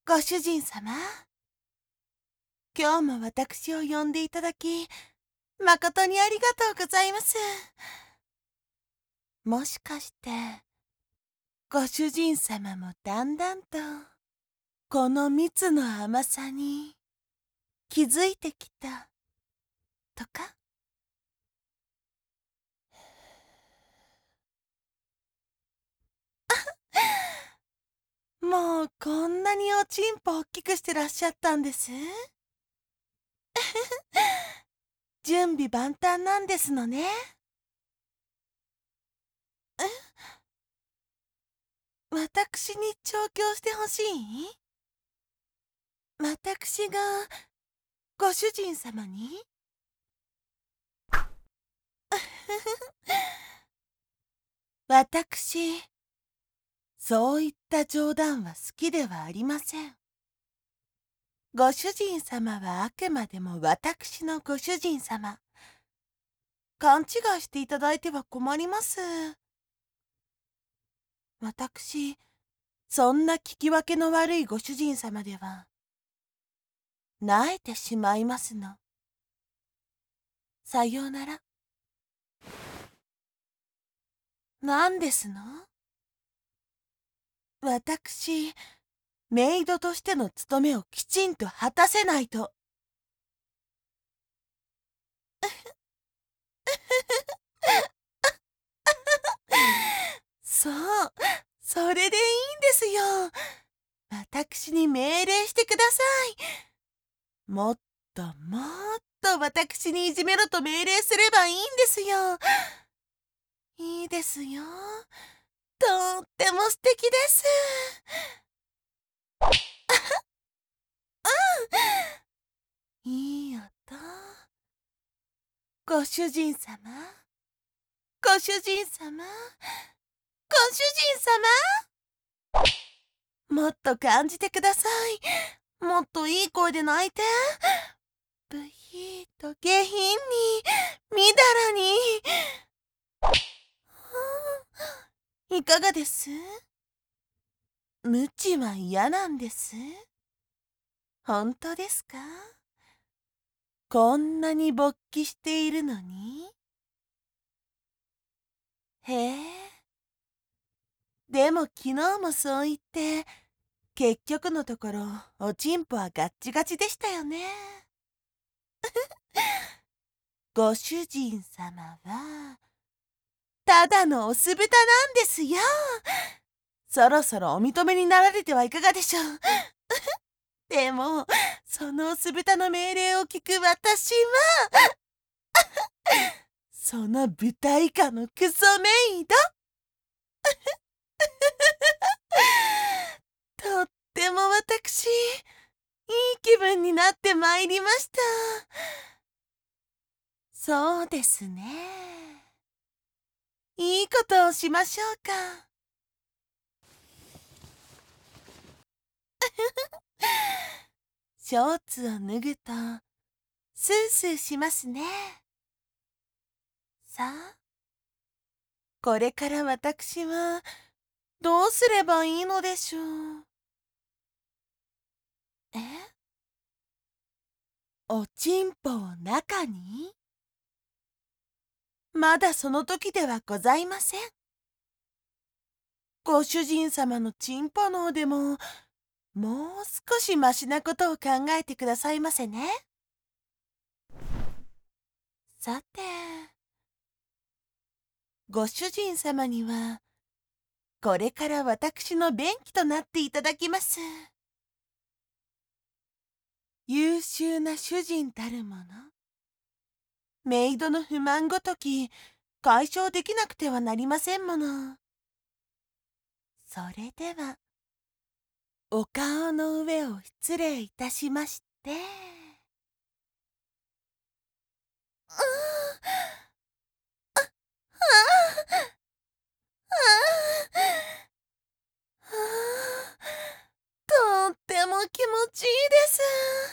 ご主人様、今日も私を呼んでいただき、誠にありがとうございます。もしかして、ご主人様もだんだんと、この蜜の甘さに気づいてきた、とか？もうこんなにおちんぽ大きくしてらっしゃったんです？準備万端なんですのね。私に調教してほしい？私がご主人様に？私、そういった冗談は好きではありません。ご主人様はあくまでも私のご主人様。勘違いしていただいては困ります。私、そんな聞き分けの悪いご主人様では、萎えてしまいますの。さようなら。何ですの？私、メイドとしての務めをきちんと果たせないと。そう、それでいいんですよ。私に命令してください。もっともっと私にいじめろと命令すればいいんですよ。いいですよ。とっても素敵です。いい音。ご主人様、ご主人様、ご主人様。もっと感じてください。もっといい声で泣いて。ブヒーと下品に、みだらに。いかがです？無知は嫌なんです。本当ですか？こんなに勃起しているのに？へえ。でも昨日もそう言って、結局のところ、おちんぽはガッチガチでしたよね。ご主人様は、ただのお酢豚なんですよ。そろそろお認めになられてはいかがでしょう。でも、そのお酢豚の命令を聞く私は、その豚以下のクソメイド。とっても私、いい気分になってまいりました。そうですね。いいことをしましょうか。ショーツを脱ぐと、スースーしますね。さあ、これから私は、どうすればいいのでしょう。え？おちんぽを中に？まだその時ではございません。ご主人様のちんぽの方でも、もう少しましなことを考えてくださいませね。さて、ご主人様には、これから私の便器となっていただきます。優秀な主人たるもの。メイドの不満ごとき、解消できなくてはなりませんもの。それでは、お顔の上を失礼いたしまして。とっても気持ちいいです。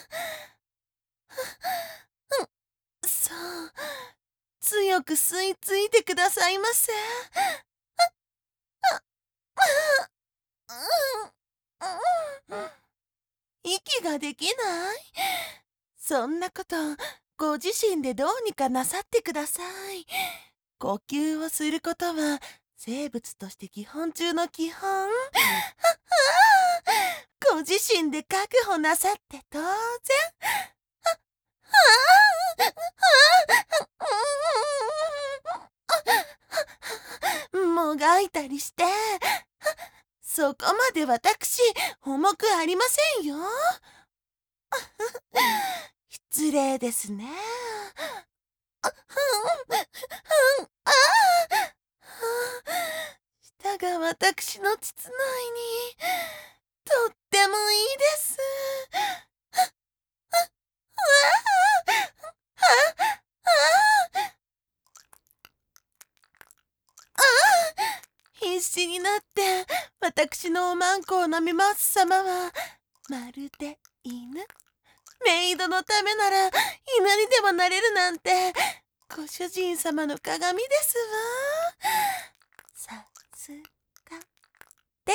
そう、強く吸い付いてくださいませ。 ができない？そんなことご自身でどうにかなさってください。呼吸をすることは生物として基本中の基本。ご自身で確保なさって当然。もがいたりして、そこまで私重くありませんよ。失礼ですね。舌が私の膣内にとってもいいです。必死になって私のおまんこを舐めます様はまるで犬。メイドのためなら犬にでもなれるなんてご主人様の鏡ですわ。さすがです。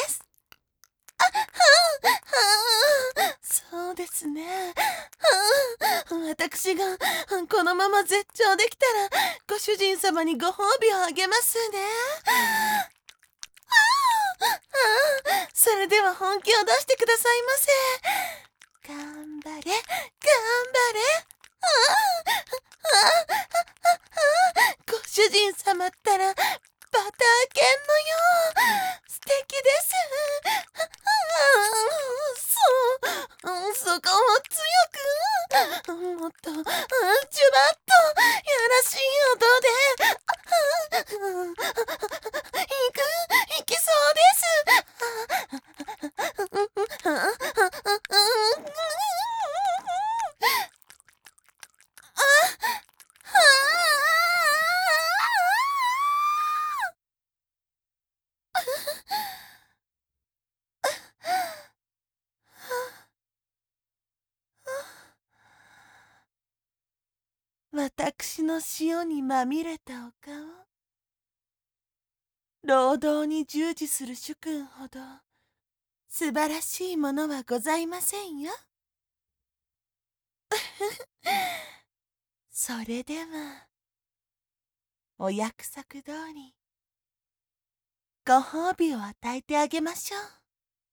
そうですね。私がこのまま絶頂できたらご主人様にご褒美をあげますね。それでは本気を出してくださいませ。頑張れ、頑張れ。ご主人様ったらバター犬のよう素敵です。そこを強く、もっとジュバッとやらしい音でいきそうです。私の塩にまみれたお顔。労働に従事する主君ほど素晴らしいものはございませんよ。それではお約束通りご褒美を与えてあげましょう。